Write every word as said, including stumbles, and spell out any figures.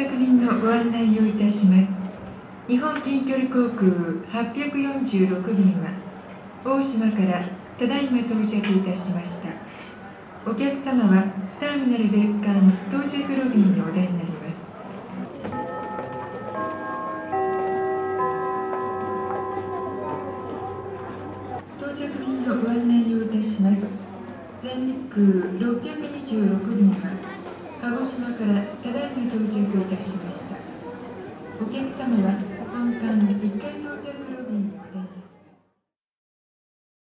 着便のご案内をいたします。日本近距離航空はっぴゃくよんじゅうろく便は大島からただいま到着いたしました。お客様はターミナル別館到着ロビーにお出になります。到着便のご案内をいたします。全日空ろっぴゃくにじゅうろく便は鹿児島からただいま到着いたしました。お客様は本館いっかい到着ロビー